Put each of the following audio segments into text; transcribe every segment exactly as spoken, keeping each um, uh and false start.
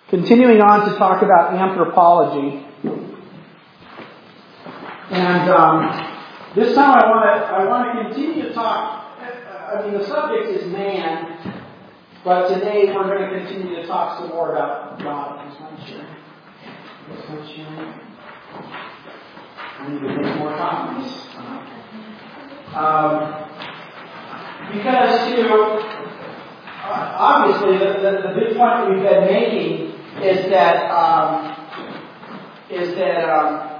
Continuing on to talk about anthropology. And um, this time I want to I want to continue to talk. I mean, the subject is man, but today we're going to continue to talk some more about God. Is not sharing. Is not sharing. I need to make more copies. Um, because to uh, obviously the, the, the big point we've been making is that um, is that um,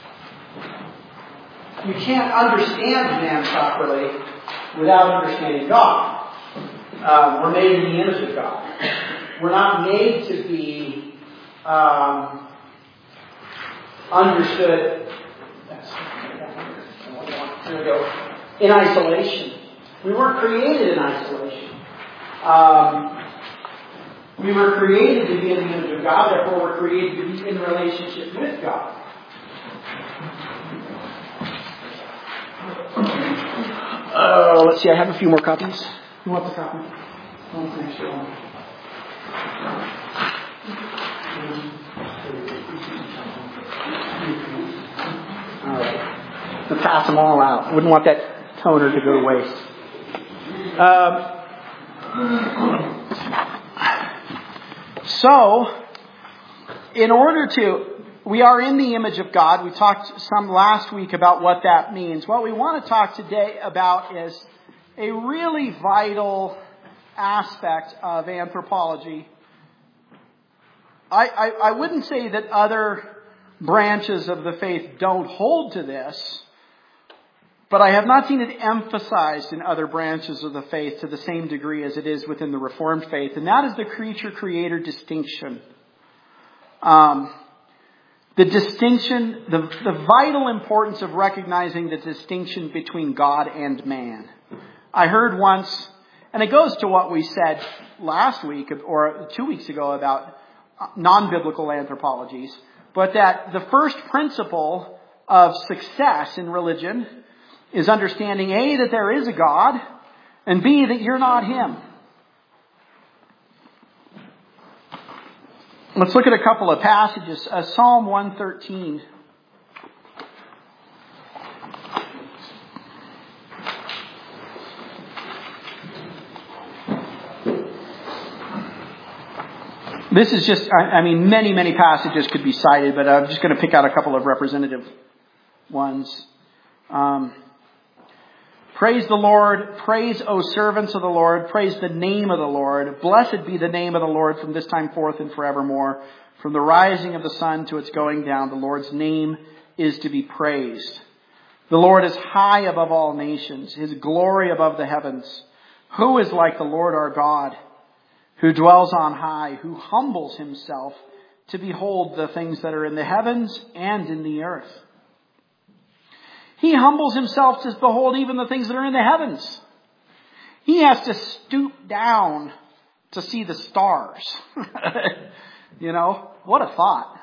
you can't understand man properly without understanding God. Um, we're made in the image of God. We're not made to be um, understood. Here we go. In isolation. We weren't created in isolation. Um, we were created to be in the image of God, therefore we're created to be in relationship with God. Uh, let's see, I have a few more copies. Who wants a copy? Who wants an extra one? All right. Let's pass them all out. Wouldn't want that toner to go to waste. Um, so, in order to, we are in the image of God. We talked some last week about what that means. What we want to talk today about is a really vital aspect of anthropology. I, I, I wouldn't say that other branches of the faith don't hold to this, but I have not seen it emphasized in other branches of the faith to the same degree as it is within the Reformed faith, and that is the creature-creator distinction. Um, the distinction, the, the vital importance of recognizing the distinction between God and man. I heard once, and it goes to what we said last week or two weeks ago about non-biblical anthropologies, but that the first principle of success in religion is understanding A, that there is a God, and B, that you're not Him. Let's look at a couple of passages. Uh, Psalm one thirteen. This is just, I, I mean, many, many passages could be cited, but I'm just going to pick out a couple of representative ones. Um, Praise the Lord. Praise, O servants of the Lord. Praise the name of the Lord. Blessed be the name of the Lord from this time forth and forevermore. From the rising of the sun to its going down, the Lord's name is to be praised. The Lord is high above all nations, His glory above the heavens. Who is like the Lord our God, who dwells on high, who humbles Himself to behold the things that are in the heavens and in the earth? He humbles Himself to behold even the things that are in the heavens. He has to stoop down to see the stars. You know, what a thought.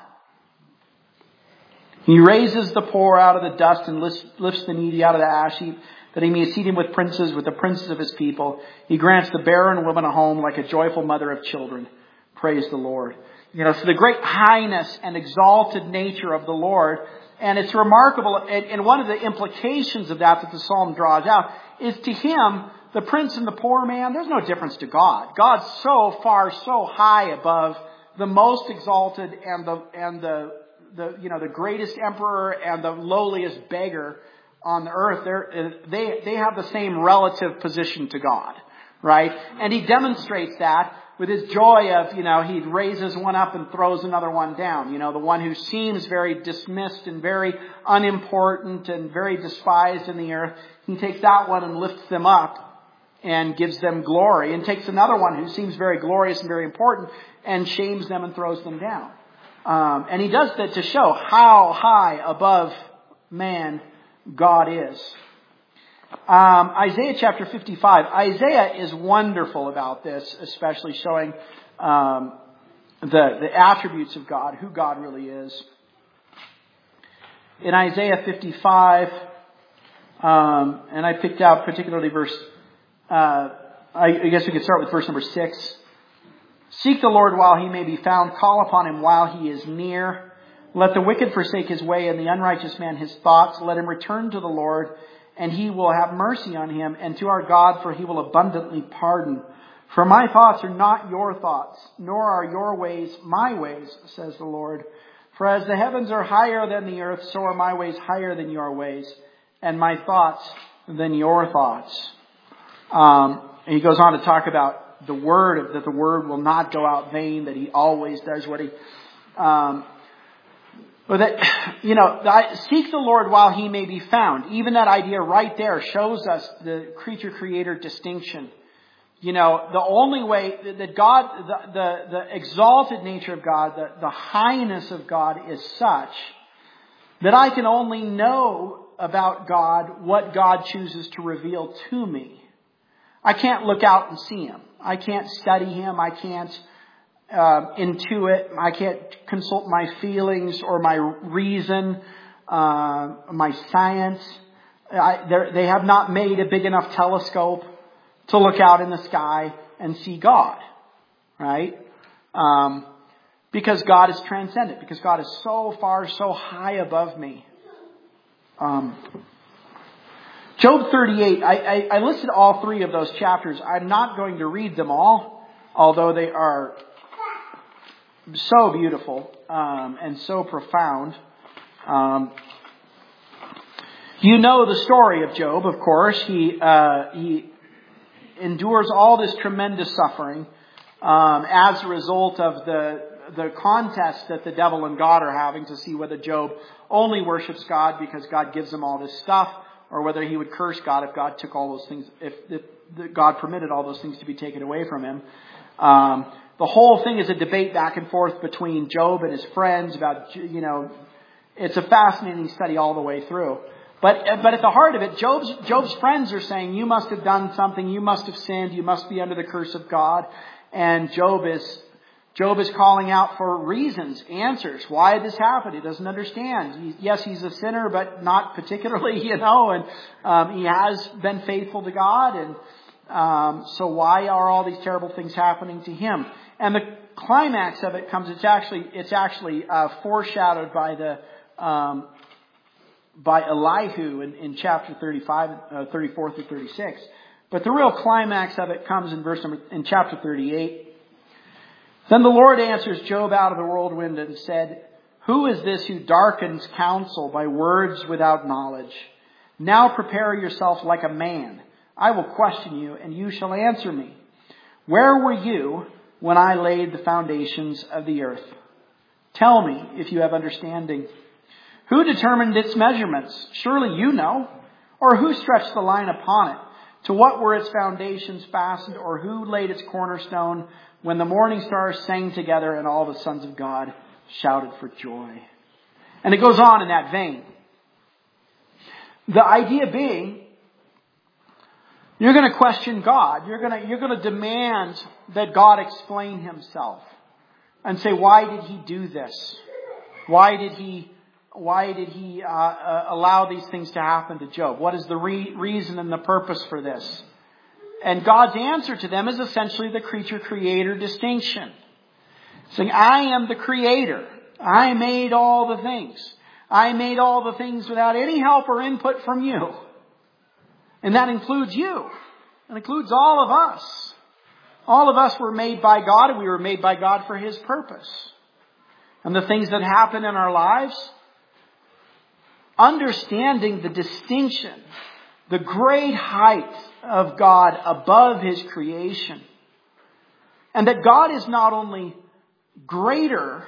He raises the poor out of the dust and lifts the needy out of the ash heap, that He may seat him with princes, with the princes of His people. He grants the barren woman a home like a joyful mother of children. Praise the Lord. You know, so the great highness and exalted nature of the Lord. And it's remarkable, and one of the implications of that that the psalm draws out is to Him, the prince and the poor man, there's no difference to God. God's so far, so high above the most exalted and the and the the you know the greatest emperor and the lowliest beggar on the earth. They're, they they have the same relative position to God, right? And He demonstrates that with His joy of, you know, He raises one up and throws another one down. You know, the one who seems very dismissed and very unimportant and very despised in the earth, He takes that one and lifts them up and gives them glory, and takes another one who seems very glorious and very important and shames them and throws them down. Um, and He does that to show how high above man God is. Um, Isaiah chapter fifty-five. Isaiah is wonderful about this, especially showing um, the, the attributes of God, who God really is. In Isaiah fifty-five, um, and I picked out particularly verse, uh, I, I guess we could start with verse number six. Seek the Lord while he may be found. Call upon him while he is near. Let the wicked forsake his way and the unrighteous man his thoughts. Let him return to the Lord, and he will have mercy on him, and to our God, for he will abundantly pardon. For my thoughts are not your thoughts, nor are your ways my ways, says the Lord. For as the heavens are higher than the earth, so are my ways higher than your ways, and my thoughts than your thoughts. Um, and he goes on to talk about the word, that the word will not go out vain, that he always does what he... Um, but that, you know, seek the Lord while he may be found. Even that idea right there shows us the creature-creator distinction. You know, the only way that God, the, the, the exalted nature of God, the, the highness of God is such that I can only know about God what God chooses to reveal to me. I can't look out and see him. I can't study him. I can't uh, intuit. I can't consult my feelings or my reason, uh, my science. I, they have not made a big enough telescope to look out in the sky and see God, right? Um, because God is transcendent. Because God is so far, so high above me. Um, Job thirty-eight, I, I, I listed all three of those chapters. I'm not going to read them all, although they are so beautiful um, and so profound. Um, you know the story of Job, of course. He uh, he endures all this tremendous suffering um, as a result of the the contest that the devil and God are having to see whether Job only worships God because God gives him all this stuff, or whether he would curse God if God took all those things, if, if God permitted all those things to be taken away from him. Um, the whole thing is a debate back and forth between Job and his friends about, you know, it's a fascinating study all the way through. But but at the heart of it, Job's Job's friends are saying, you must have done something, you must have sinned, you must be under the curse of God. And Job is Job is calling out for reasons, answers. Why did this happen? He doesn't understand. He, yes, he's a sinner, but not particularly, you know, and um, he has been faithful to God. And um, so why are all these terrible things happening to him? And the climax of it comes, it's actually, it's actually uh, foreshadowed by the, um, by Elihu in, in chapter thirty-five, uh, thirty-four through thirty-six. But the real climax of it comes in verse number, in chapter thirty-eight. Then the Lord answers Job out of the whirlwind and said, who is this who darkens counsel by words without knowledge? Now prepare yourself like a man. I will question you, and you shall answer me. Where were you when I laid the foundations of the earth? Tell me if you have understanding. Who determined its measurements? Surely you know. Or who stretched the line upon it? To what were its foundations fastened? Or who laid its cornerstone when the morning stars sang together and all the sons of God shouted for joy? And it goes on in that vein. The idea being, you're going to question God. You're going to, you're going to demand that God explain himself and say, why did he do this? Why did he, why did he uh, uh, allow these things to happen to Job? What is the re- reason and the purpose for this? And God's answer to them is essentially the creature-creator distinction. Saying, I am the creator. I made all the things. I made all the things without any help or input from you. And that includes you. It includes all of us. All of us were made by God, and we were made by God for his purpose. And the things that happen in our lives, understanding the distinction, the great height of God above his creation. And that God is not only greater,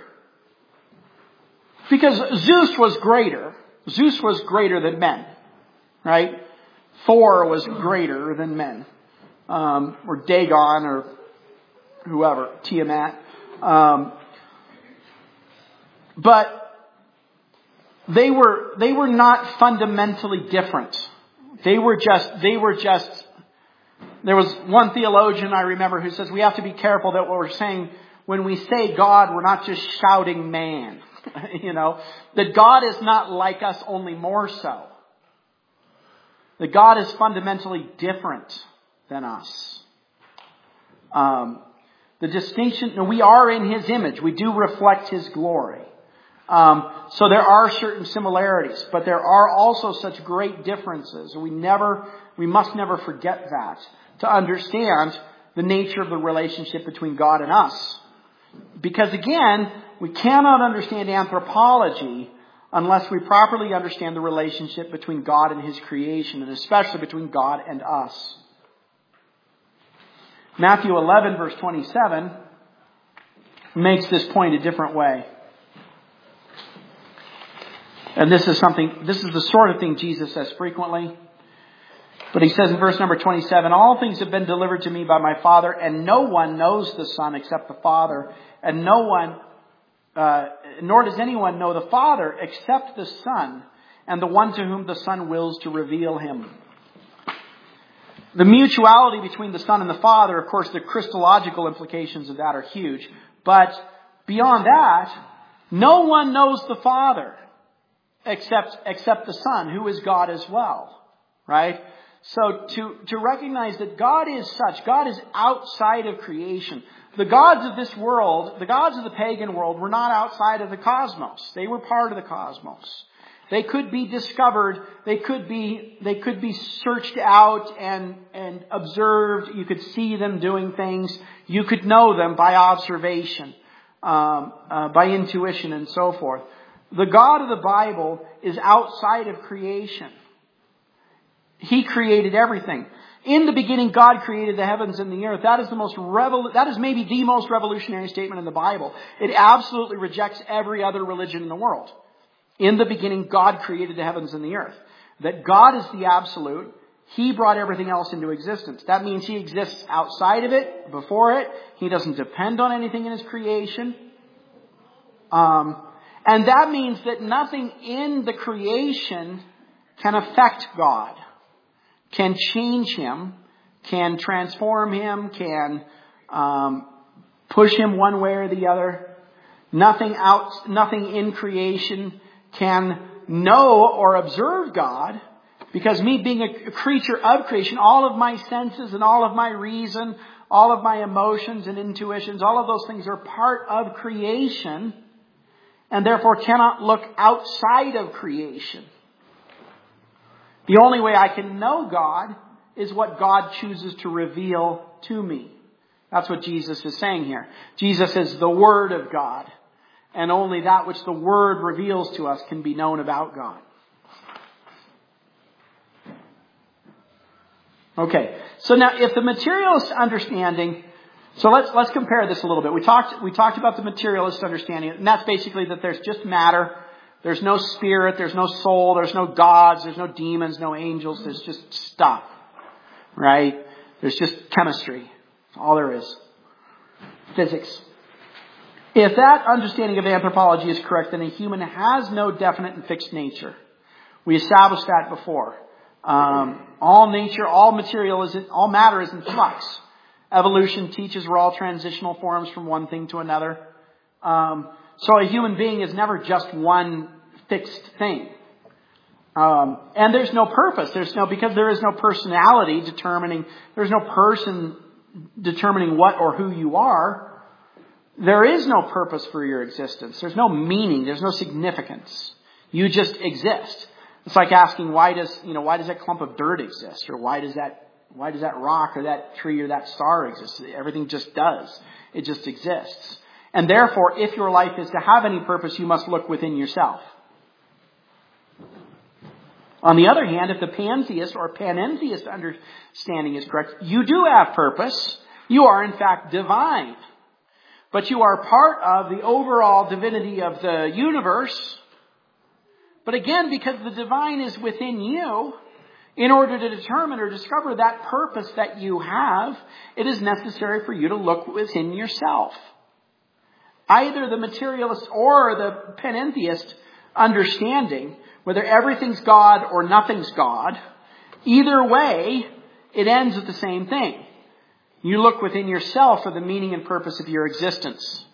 because Zeus was greater. Zeus was greater than men, right? Thor was greater than men. Um, or Dagon or whoever, Tiamat. Um, but they were, they were not fundamentally different. They were just, they were just, there was one theologian I remember who says we have to be careful that what we're saying, when we say God, we're not just shouting man. You know, that God is not like us, only more so. That God is fundamentally different than us. Um, The distinction, no, we are in His image. We do reflect His glory. Um, so there are certain similarities, but there are also such great differences. We never, we must never forget that to understand the nature of the relationship between God and us. Because again, we cannot understand anthropology unless we properly understand the relationship between God and His creation, and especially between God and us. Matthew eleven, verse twenty-seven, makes this point a different way. And this is something, this is the sort of thing Jesus says frequently. But He says in verse number twenty-seven, all things have been delivered to me by my Father, and no one knows the Son except the Father, and no one, uh, nor does anyone know the Father except the Son, and the one to whom the Son wills to reveal Him. The mutuality between the Son and the Father, of course, the Christological implications of that are huge. But beyond that, no one knows the Father except, except the Son, who is God as well. Right? So to, to recognize that God is such, God is outside of creation. The gods of this world, the gods of the pagan world, were not outside of the cosmos. They were part of the cosmos. They could be discovered. They could be, they could be searched out and, and observed. You could see them doing things. You could know them by observation, um, uh, by intuition and so forth. The God of the Bible is outside of creation. He created everything. In the beginning, God created the heavens and the earth. That is the most revol- that is maybe the most revolutionary statement in the Bible. It absolutely rejects every other religion in the world. In the beginning, God created the heavens and the earth. That God is the absolute. He brought everything else into existence. That means He exists outside of it, before it. He doesn't depend on anything in His creation. Um, and that means that nothing in the creation can affect God, can change Him, can transform Him, can um, push Him one way or the other. Nothing out, nothing in creation can know or observe God, because me being a creature of creation, all of my senses and all of my reason, all of my emotions and intuitions, all of those things are part of creation, and therefore cannot look outside of creation. The only way I can know God is what God chooses to reveal to me. That's what Jesus is saying here. Jesus is the Word of God. And only that which the Word reveals to us can be known about God. Okay. So now if the materialist understanding, so let's, let's compare this a little bit. We talked, we talked about the materialist understanding, and that's basically that there's just matter. There's no spirit, there's no soul, there's no gods, there's no demons, no angels, there's just stuff. Right? There's just chemistry. That's all there is. Physics. If that understanding of anthropology is correct, then a human has no definite and fixed nature. We established that before. Um, all nature, all material is, in, all matter is in flux. Evolution teaches we're all transitional forms from one thing to another. Um, so a human being is never just one fixed thing. Um, and there's no purpose. There's no, because there is no personality determining, there's no person determining what or who you are. There is no purpose for your existence. There's no meaning. There's no significance. You just exist. It's like asking, why does, you know, why does that clump of dirt exist? Or why does that, why does that rock or that tree or that star exist? Everything just does. It just exists. And therefore, if your life is to have any purpose, you must look within yourself. On the other hand, if the pantheist or panentheist understanding is correct, you do have purpose. You are in fact divine. But you are part of the overall divinity of the universe. But again, because the divine is within you, in order to determine or discover that purpose that you have, it is necessary for you to look within yourself. Either the materialist or the panentheist understanding, whether everything's God or nothing's God, either way, it ends with the same thing. You look within yourself for the meaning and purpose of your existence.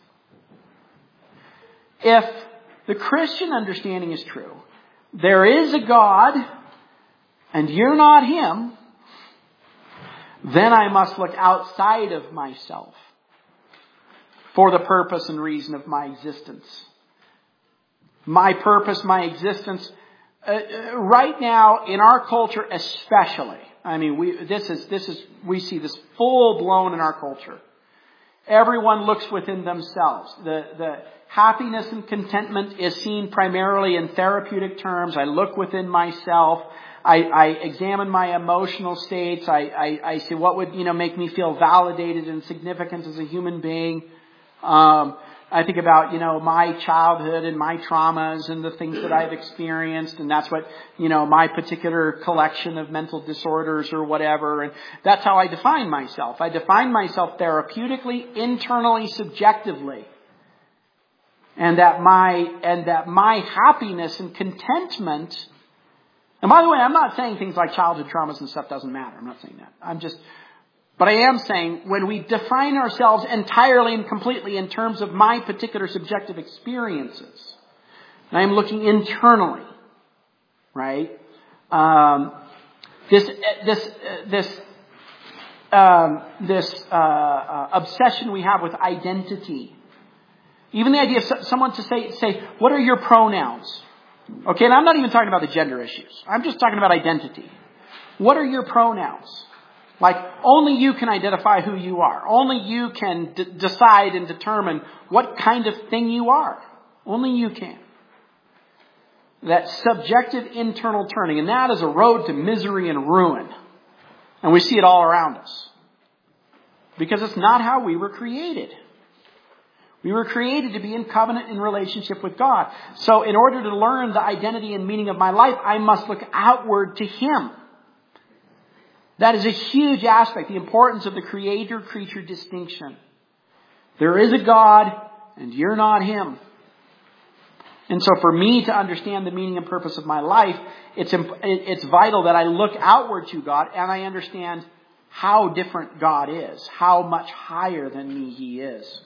If the Christian understanding is true, there is a God and you're not Him, then I must look outside of myself. for the purpose and reason of my existence. My purpose, my existence. Uh, right now, in our culture especially, I mean, we, this is, this is, we see this full blown in our culture. Everyone looks within themselves. The, the happiness and contentment is seen primarily in therapeutic terms. I look within myself. I, I examine my emotional states. I, I, I say what would, you know, make me feel validated and significant as a human being. Um, I think about, you know, my childhood and my traumas and the things that I've experienced. And that's what, you know, my particular collection of mental disorders or whatever. And that's how I define myself. I define myself therapeutically, internally, subjectively. And that my, and that my happiness and contentment. And by the way, I'm not saying things like childhood traumas and stuff doesn't matter. I'm not saying that. I'm just, But I am saying when we define ourselves entirely and completely in terms of my particular subjective experiences, and I'm looking internally, right? Um, this this this um, this uh, uh, obsession we have with identity, even the idea of someone to say say what are your pronouns? Okay, and I'm not even talking about the gender issues. I'm just talking about identity. What are your pronouns? Like, only you can identify who you are. Only you can d- decide and determine what kind of thing you are. Only you can. That subjective internal turning. And that is a road to misery and ruin. And we see it all around us. Because it's not how we were created. We were created to be in covenant and relationship with God. So in order to learn the identity and meaning of my life, I must look outward to Him. That is a huge aspect, the importance of the creator-creature distinction. There is a God, and you're not Him. And so for me to understand the meaning and purpose of my life, it's it's vital that I look outward to God and I understand how different God is, how much higher than me He is.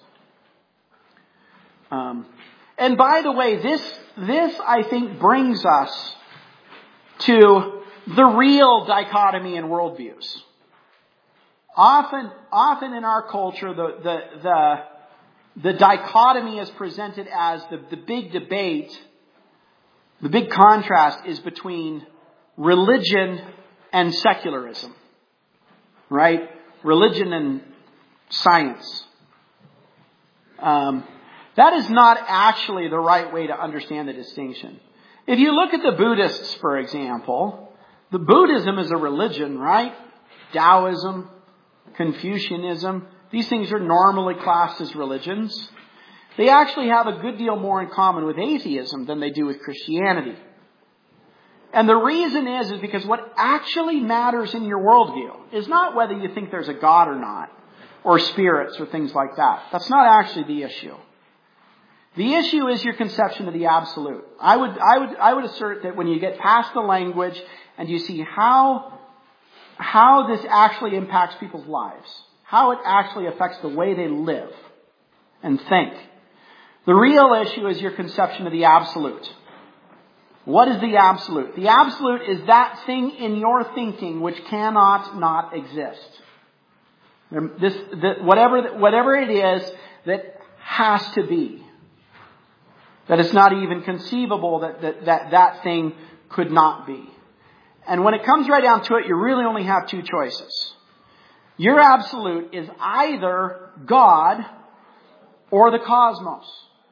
Um, and by the way, this this I think brings us to the real dichotomy in worldviews. Often, often in our culture, the the the, the dichotomy is presented as the, the big debate. The big contrast is between religion and secularism, right? Religion and science. Um, that is not actually the right way to understand the distinction. If you look at the Buddhists, for example, the Buddhism is a religion, right? Taoism, Confucianism, these things are normally classed as religions. They actually have a good deal more in common with atheism than they do with Christianity. And the reason is, is because what actually matters in your worldview is not whether you think there's a God or not, or spirits or things like that. That's not actually the issue. The issue is your conception of the absolute. I would, I would, I would assert that when you get past the language and you see how, how this actually impacts people's lives, how it actually affects the way they live and think, the real issue is your conception of the absolute. What is the absolute? The absolute is that thing in your thinking which cannot not exist. This, the, whatever, whatever it is that has to be. That it's not even conceivable that, that that that thing could not be. And when it comes right down to it, you really only have two choices. Your absolute is either God or the cosmos.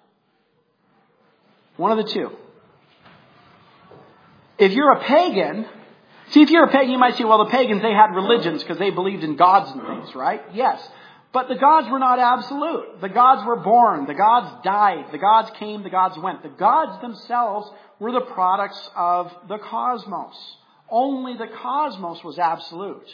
One of the two. If you're a pagan, see if you're a pagan, you might say, well, the pagans, they had religions because they believed in gods and things, right? Yes. But the gods were not absolute. The gods were born. The gods died. The gods came. The gods went. The gods themselves were the products of the cosmos. Only the cosmos was absolute.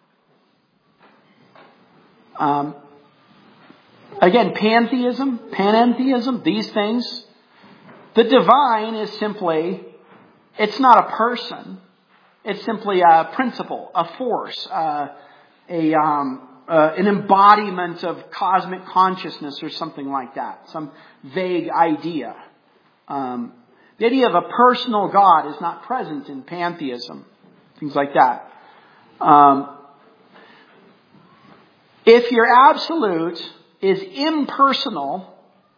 Um, again, pantheism, panentheism, these things. The divine is simply, it's not a person. It's simply a principle, a force, uh, a... Um, Uh, an embodiment of cosmic consciousness or something like that. Some vague idea. Um, the idea of a personal God is not present in pantheism. Things like that. Um, if you're absolute, is impersonal,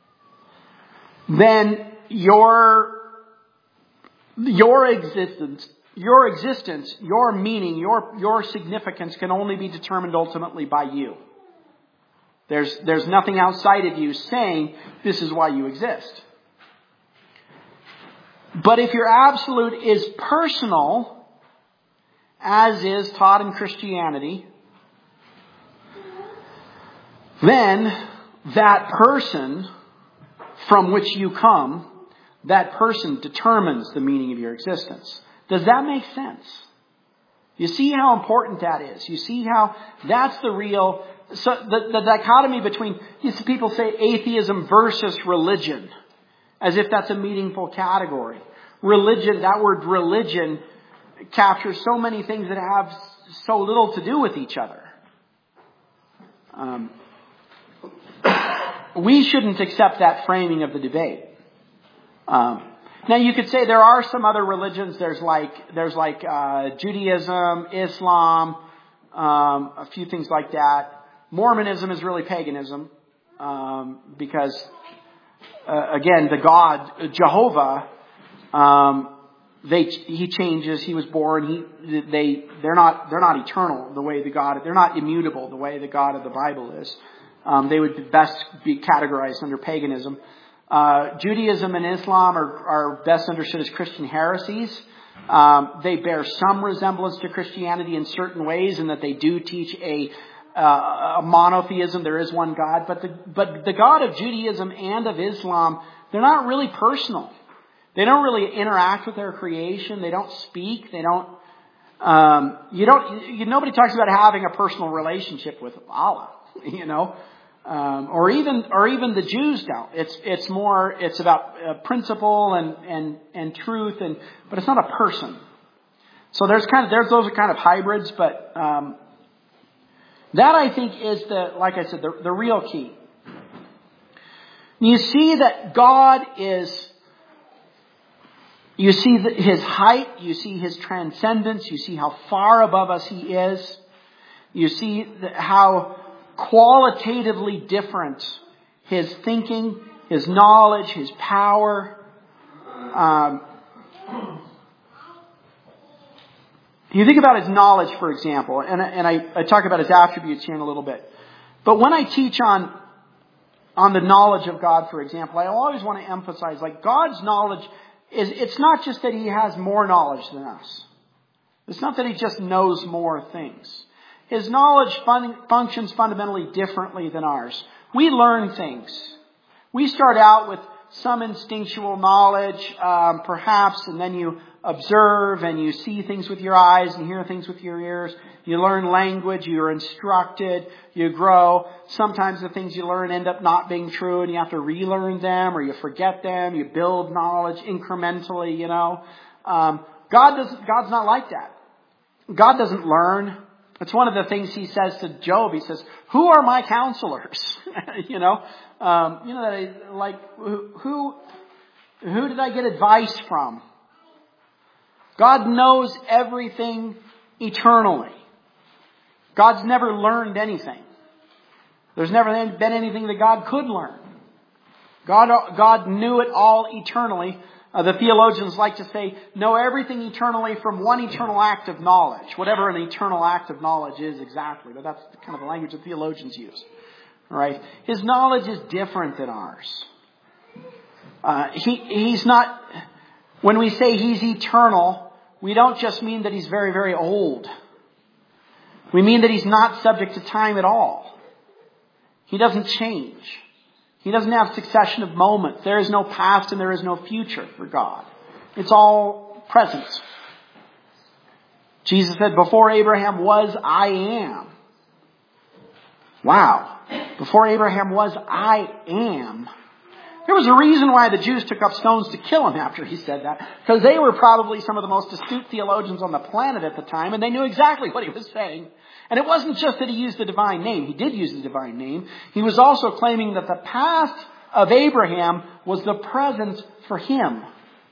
then your, your existence, your existence, your meaning, your, your significance can only be determined ultimately by you. There's, there's nothing outside of you saying this is why you exist. But if your absolute is personal, as is taught in Christianity, then that person from which you come, that person determines the meaning of your existence. Does that make sense? You see how important that is. You see how that's the real... So the, the dichotomy between... You see people say atheism versus religion, as if that's a meaningful category. Religion, that word religion, captures so many things that have so little to do with each other. Um, we shouldn't accept that framing of the debate. Um, now you could say there are some other religions. There's like there's like uh, Judaism, Islam, um, a few things like that. Mormonism is really paganism um, because uh, again the God Jehovah. Um, they, he changes. He was born. He, they, they're not, they're not eternal the way the God, they're not immutable the way the God of the Bible is. Um, they would best be categorized under paganism. Uh, Judaism and Islam are, are best understood as Christian heresies. Um, they bear some resemblance to Christianity in certain ways in that they do teach a, uh, a monotheism. There is one God, but the, but the God of Judaism and of Islam, they're not really personal. They don't really interact with their creation. They don't speak. They don't, um, you don't, you, nobody talks about having a personal relationship with Allah, you know, um, or even, or even the Jews don't. It's, it's more, it's about uh, principle and, and, and truth and, but it's not a person. So there's kind of, there's, those are kind of hybrids, but, um, that I think is the, like I said, the, the real key. You see that God is, you see his height, you see his transcendence, you see how far above us he is. You see how qualitatively different his thinking, his knowledge, his power. Um, you think about his knowledge, for example, and, and I, I talk about his attributes here in a little bit. But when I teach on, on the knowledge of God, for example, I always want to emphasize, like, God's knowledge is, it's not just that he has more knowledge than us. It's not that he just knows more things. His knowledge fun- functions fundamentally differently than ours. We learn things. We start out with some instinctual knowledge, um, perhaps, and then you observe and you see things with your eyes and hear things with your ears. You learn language, you're instructed, you grow. Sometimes the things you learn end up not being true and you have to relearn them or you forget them. You build knowledge incrementally, you know. Um, God doesn't, God's not like that. God doesn't learn. It's one of the things he says to Job. He says, who are my counselors? you know, um, you know, that I, like, who, who did I get advice from? God knows everything eternally. God's never learned anything. There's never been anything that God could learn. God, God knew it all eternally. Uh, the theologians like to say, know everything eternally from one eternal act of knowledge. Whatever an eternal act of knowledge is exactly. But that's kind of the language that theologians use. All right? His knowledge is different than ours. Uh, he, he's not... When we say he's eternal, we don't just mean that he's very, very old. We mean that he's not subject to time at all. He doesn't change. He doesn't have succession of moments. There is no past and there is no future for God. It's all present. Jesus said, before Abraham was, I am. Wow. Before Abraham was, I am. There was a reason why the Jews took up stones to kill him after he said that. Because they were probably some of the most astute theologians on the planet at the time, and they knew exactly what he was saying. And it wasn't just that he used the divine name. He did use the divine name. He was also claiming that the past of Abraham was the present for him.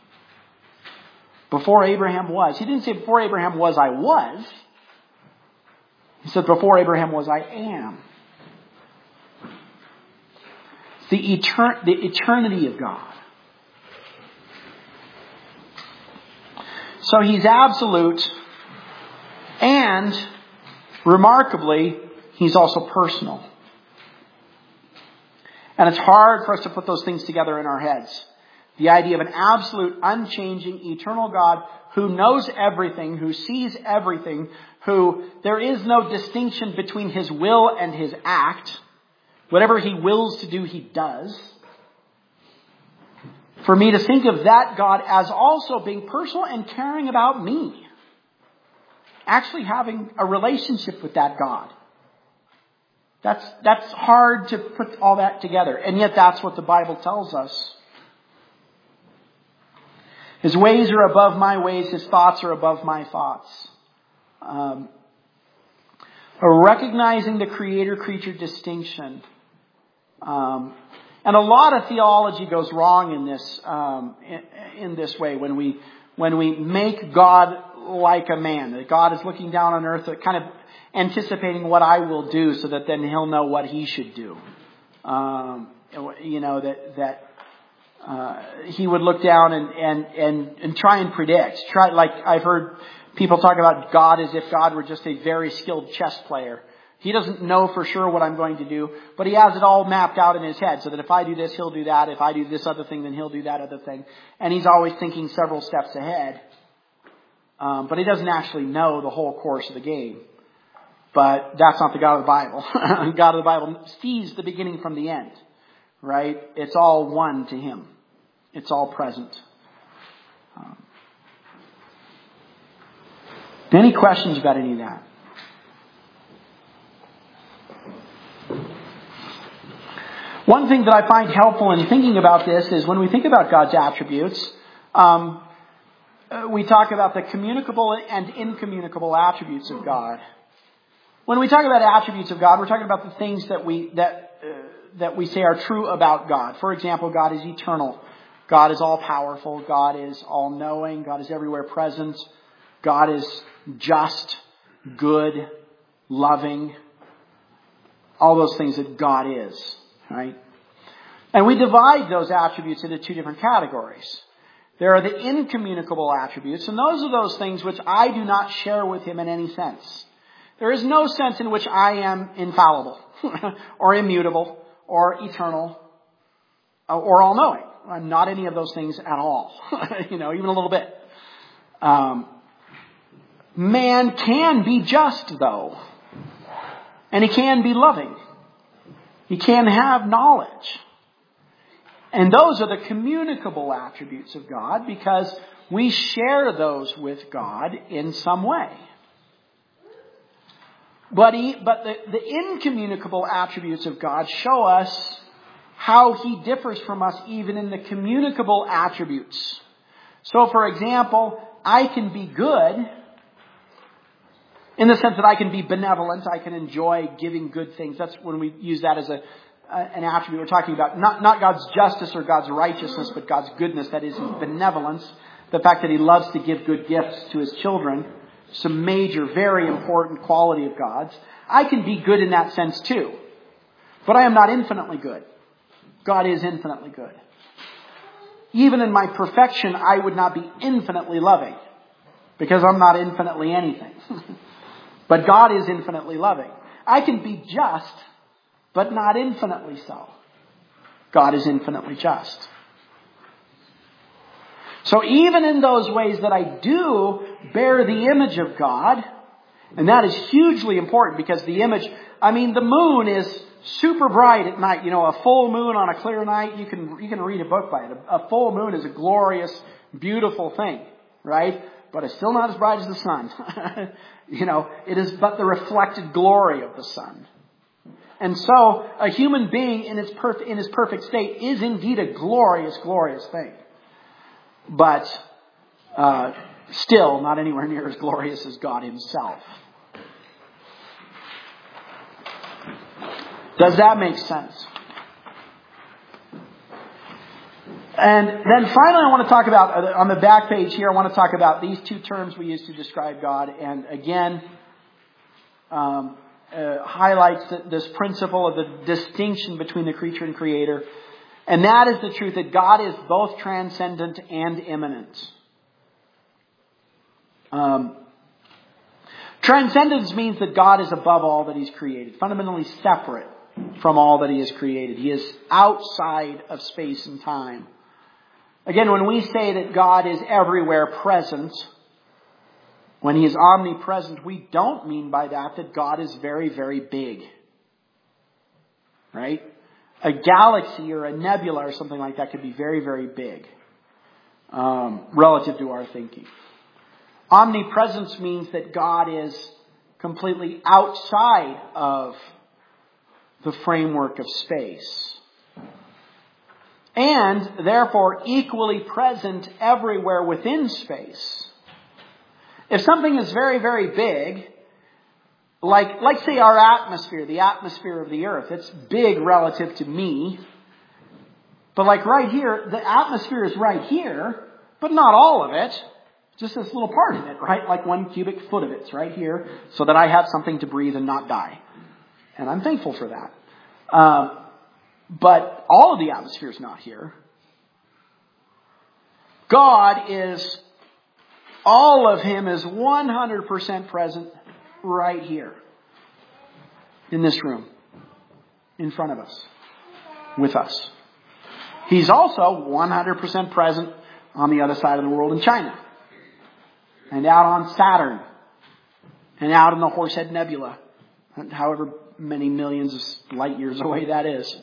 Before Abraham was. He didn't say before Abraham was, I was. He said before Abraham was, I am. the, etern- the eternity of God. So He's absolute, and remarkably, He's also personal. And it's hard for us to put those things together in our heads. The idea of an absolute, unchanging, eternal God who knows everything, who sees everything, who there is no distinction between His will and His act. Whatever He wills to do, He does. For me to think of that God as also being personal and caring about me. Actually having a relationship with that God. That's, that's hard to put all that together. And yet that's what the Bible tells us. His ways are above my ways. His thoughts are above my thoughts. Um, recognizing the creator-creature distinction. Um, and a lot of theology goes wrong in this, um, in, in this way when we, when we make God like a man. That God is looking down on earth, kind of anticipating what I will do so that then He'll know what He should do. Um, you know, that, that, uh, He would look down and, and, and, and try and predict. Try, like I've heard people talk about God as if God were just a very skilled chess player. He doesn't know for sure what I'm going to do, but He has it all mapped out in His head so that if I do this, He'll do that. If I do this other thing, then He'll do that other thing. And He's always thinking several steps ahead. Um, but He doesn't actually know the whole course of the game. But that's not the God of the Bible. The God of the Bible sees the beginning from the end. Right? It's all one to Him. It's all present. Um, any questions about any of that? One thing that I find helpful in thinking about this is when we think about God's attributes, um, we talk about the communicable and incommunicable attributes of God. When we talk about attributes of God, we're talking about the things that we that uh, that we say are true about God. For example, God is eternal. God is all powerful. God is all knowing. God is everywhere present. God is just, good, loving. All those things that God is. Right? And we divide those attributes into two different categories. There are the incommunicable attributes, and those are those things which I do not share with Him in any sense. There is no sense in which I am infallible, or immutable, or eternal, or all-knowing. I'm not any of those things at all. You know, even a little bit. Um, man can be just, though. And he can be loving. He can have knowledge. And those are the communicable attributes of God because we share those with God in some way. But, he, but the, the incommunicable attributes of God show us how He differs from us even in the communicable attributes. So, for example, I can be good in the sense that I can be benevolent. I can enjoy giving good things. That's when we use that as a uh, an attribute. We're talking about not, not God's justice or God's righteousness, but God's goodness. That is His benevolence. The fact that He loves to give good gifts to His children. Some major, very important quality of God's. I can be good in that sense too. But I am not infinitely good. God is infinitely good. Even in my perfection, I would not be infinitely loving. Because I'm not infinitely anything. But God is infinitely loving. I can be just, but not infinitely so. God is infinitely just. So even in those ways that I do bear the image of God, and that is hugely important because the image, I mean, the moon is super bright at night. You know, a full moon on a clear night, you can you can read a book by it. A full moon is a glorious, beautiful thing, right? But it's still not as bright as the sun. You know, it is but the reflected glory of the sun. And so, a human being in its perf- in his perfect state is indeed a glorious, glorious thing. But uh, still not anywhere near as glorious as God Himself. Does that make sense? And then finally I want to talk about, on the back page here, I want to talk about these two terms we use to describe God. And again, um, uh, highlights the, this principle of the distinction between the creature and creator. And that is the truth that God is both transcendent and immanent. Um, transcendence means that God is above all that He's created, fundamentally separate from all that He has created. He is outside of space and time. Again, when we say that God is everywhere present, when He is omnipresent, we don't mean by that that God is very, very big. Right? A galaxy or a nebula or something like that could be very, very big um, relative to our thinking. Omnipresence means that God is completely outside of the framework of space. And therefore equally present everywhere within space. If something is very, very big, like, like say our atmosphere, the atmosphere of the earth, it's big relative to me. But like right here, the atmosphere is right here, but not all of it. Just this little part of it, right? Like one cubic foot of it's right here, so that I have something to breathe and not die. And I'm thankful for that. Um, but all of the atmosphere is not here. God is, all of Him is one hundred percent present right here. In this room. In front of us. With us. He's also one hundred percent present on the other side of the world in China. And out on Saturn. And out in the Horsehead Nebula. However many millions of light years away that is.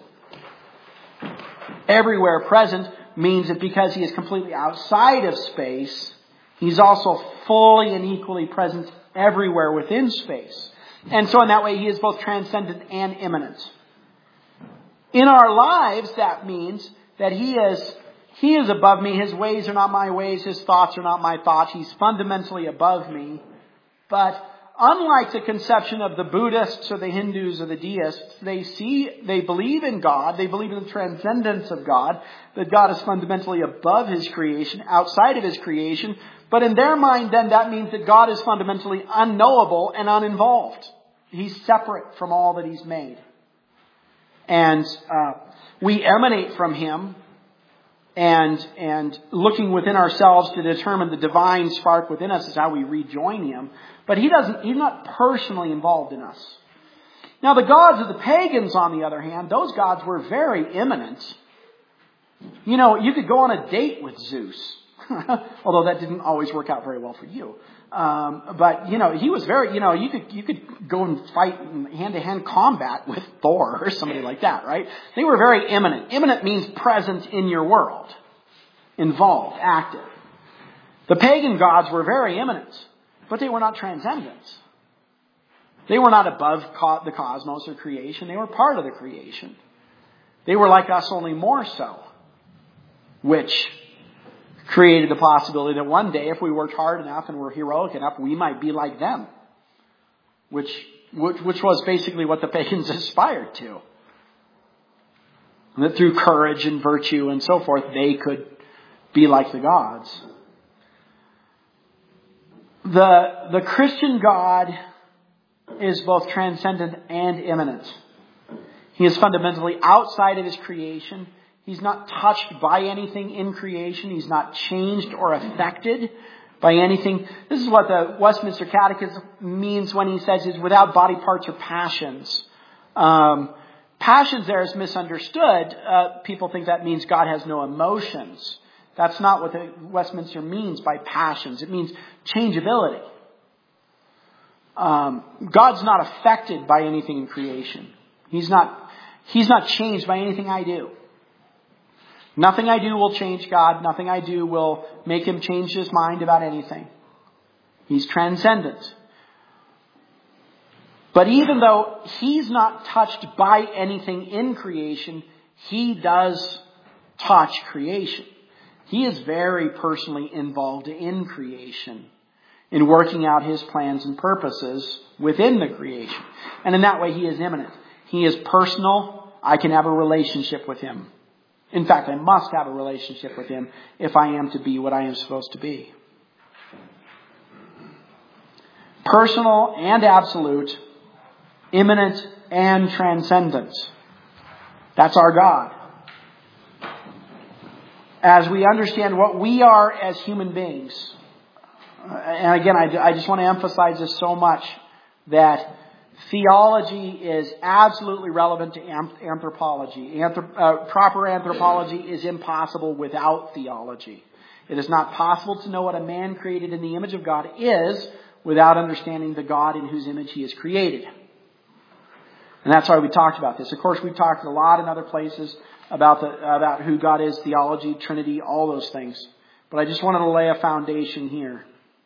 Everywhere present means that because He is completely outside of space, He's also fully and equally present everywhere within space. And so in that way, He is both transcendent and immanent. In our lives, that means that He is He is above me. His ways are not my ways. His thoughts are not my thoughts. He's fundamentally above me. But unlike the conception of the Buddhists or the Hindus or the deists, they see, they believe in God. They believe in the transcendence of God. That God is fundamentally above His creation, outside of His creation. But in their mind, then, that means that God is fundamentally unknowable and uninvolved. He's separate from all that He's made. And uh, we emanate from Him. And and looking within ourselves to determine the divine spark within us is how we rejoin Him. But He doesn't, He's not personally involved in us. Now the gods of the pagans, on the other hand, those gods were very immanent. You know, you could go on a date with Zeus. Although that didn't always work out very well for you. Um, but, you know, he was very, you know, you could you could go and fight in hand-to-hand combat with Thor or somebody like that, right? They were very immanent. Immanent means present in your world. Involved, active. The pagan gods were very immanent, but they were not transcendent. They were not above co- the cosmos or creation. They were part of the creation. They were like us, only more so. Which created the possibility that one day, if we worked hard enough and were heroic enough, we might be like them. Which, which, which was basically what the pagans aspired to. And that through courage and virtue and so forth, they could be like the gods. The, the Christian God is both transcendent and immanent. He is fundamentally outside of His creation. He's not touched by anything in creation. He's not changed or affected by anything. This is what the Westminster Catechism means when he says is without body parts or passions. Um, passions there is misunderstood. Uh, people think that means God has no emotions. That's not what the Westminster means by passions. It means changeability. Um, God's not affected by anything in creation. He's not, he's not changed by anything I do. Nothing I do will change God. Nothing I do will make Him change His mind about anything. He's transcendent. But even though He's not touched by anything in creation, He does touch creation. He is very personally involved in creation, in working out His plans and purposes within the creation. And in that way, He is immanent. He is personal. I can have a relationship with Him. In fact, I must have a relationship with Him if I am to be what I am supposed to be. Personal and absolute, immanent and transcendent. That's our God. As we understand what we are as human beings, and again, I, I just want to emphasize this so much, that theology is absolutely relevant to anthropology. Anthrop, uh, proper anthropology is impossible without theology. It is not possible to know what a man created in the image of God is without understanding the God in whose image he is created. And that's why we talked about this. Of course, we've talked a lot in other places about the about who God is, theology, Trinity, all those things. But I just wanted to lay a foundation here.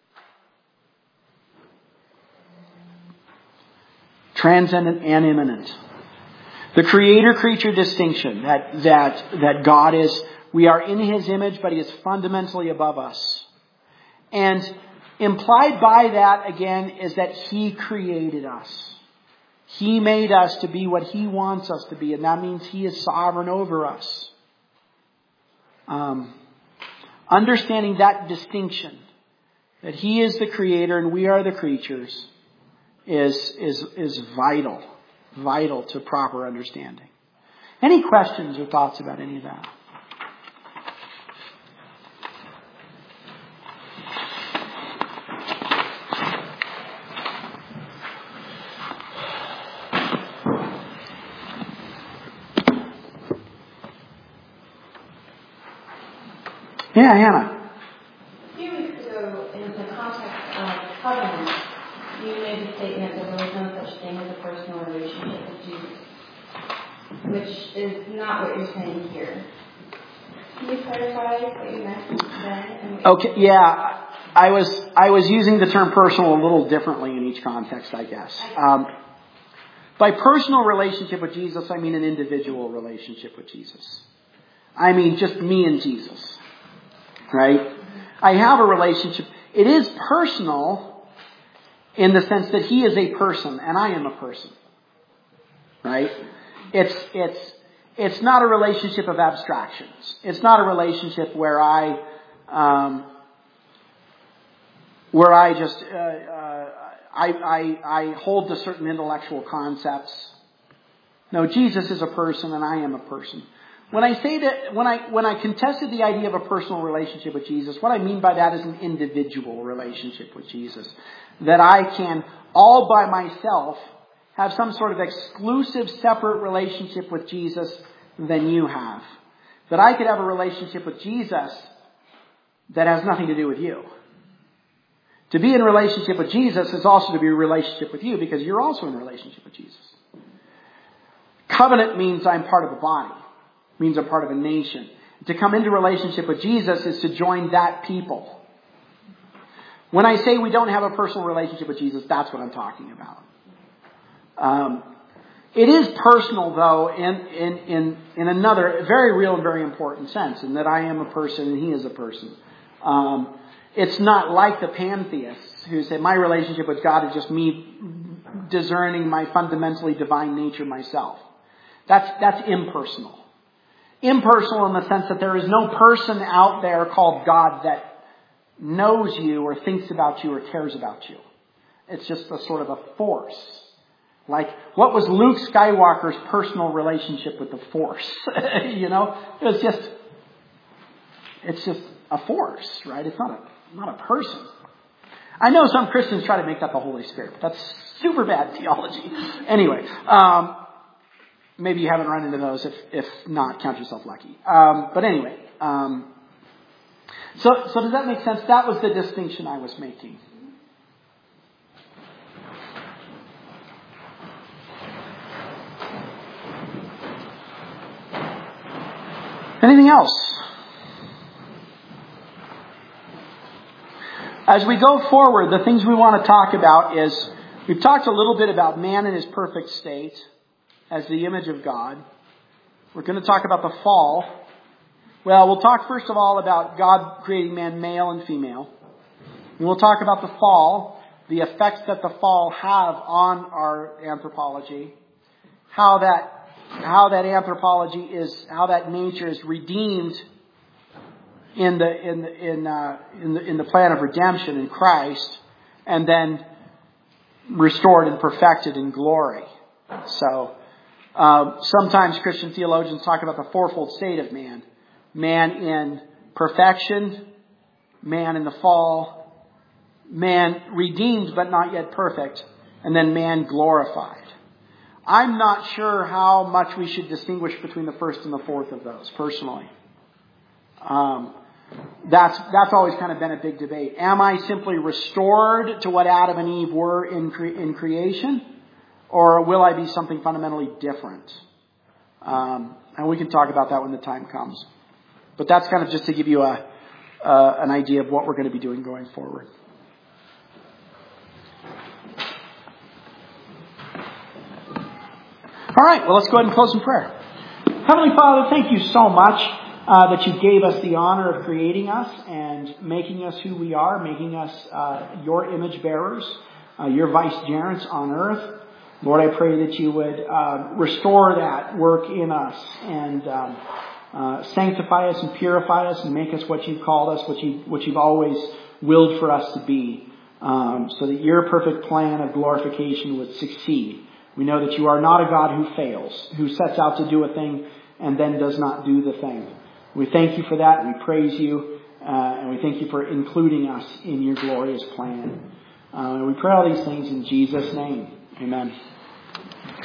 Transcendent and immanent. The creator-creature distinction that that that God is, we are in His image, but He is fundamentally above us. And implied by that, again, is that He created us. He made us to be what He wants us to be, and that means He is sovereign over us. Um, understanding that distinction, that He is the creator and we are the creatures, is is is vital, vital to proper understanding. Any questions or thoughts about any of that? Yeah, Hannah. A few weeks ago, in the context of covenant, you made the statement that there was no such thing as a personal relationship with Jesus, which is not what you're saying here. Can you clarify what you meant then? Okay, yeah, I was I was using the term personal a little differently in each context, I guess. Um, by personal relationship with Jesus, I mean an individual relationship with Jesus. I mean just me and Jesus. Right? I have a relationship. It is personal in the sense that He is a person and I am a person. Right? It's, it's, it's not a relationship of abstractions. It's not a relationship where I, um, where I just, uh, uh, I, I, I hold to certain intellectual concepts. No, Jesus is a person and I am a person. When I say that, when I when I contested the idea of a personal relationship with Jesus, what I mean by that is an individual relationship with Jesus. That I can, all by myself, have some sort of exclusive, separate relationship with Jesus than you have. That I could have a relationship with Jesus that has nothing to do with you. To be in a relationship with Jesus is also to be in a relationship with you because you're also in a relationship with Jesus. Covenant means I'm part of a body. Means I'm part of a nation. To come into relationship with Jesus is to join that people. When I say we don't have a personal relationship with Jesus, that's what I'm talking about. Um, it is personal, though, in, in, in, in another very real and very important sense, in that I am a person and He is a person. Um, it's not like the pantheists who say my relationship with God is just me discerning my fundamentally divine nature myself. That's, that's impersonal. Impersonal in the sense that there is no person out there called God that knows you or thinks about you or cares about you. It's just a sort of a force. Like, what was Luke Skywalker's personal relationship with the Force? You know, it was just, it's just a force, right? It's not a, not a person. I know some Christians try to make that the Holy Spirit, but that's super bad theology. Anyway, um, maybe you haven't run into those. If if not, count yourself lucky. Um, but anyway, um, so so does that make sense? That was the distinction I was making. Anything else? As we go forward, the things we want to talk about is, we've talked a little bit about man in his perfect state as the image of God. We're going to talk about the fall. Well, we'll talk first of all about God creating man male and female. And we'll talk about the fall, the effects that the fall have on our anthropology, how that how that anthropology is, how that nature is redeemed in the in the, in uh, in the in the plan of redemption in Christ, and then restored and perfected in glory. So, uh, sometimes Christian theologians talk about the fourfold state of man. Man in perfection, man in the fall, man redeemed but not yet perfect, and then man glorified. I'm not sure how much we should distinguish between the first and the fourth of those, personally. Um, that's that's always kind of been a big debate. Am I simply restored to what Adam and Eve were in cre- in creation, or will I be something fundamentally different? Um, and we can talk about that when the time comes. But that's kind of just to give you a uh, an idea of what we're going to be doing going forward. All right, well, let's go ahead and close in prayer. Heavenly Father, thank you so much uh, that you gave us the honor of creating us and making us who we are, making us uh, your image bearers, uh, your vicegerents on earth. Lord, I pray that you would uh, restore that work in us and um, uh, sanctify us and purify us and make us what you've called us, what, you, what you've always willed for us to be, um, so that your perfect plan of glorification would succeed. We know that you are not a God who fails, who sets out to do a thing and then does not do the thing. We thank you for that. We praise you. Uh, and we thank you for including us in your glorious plan. Uh, and we pray all these things in Jesus' name. Amen.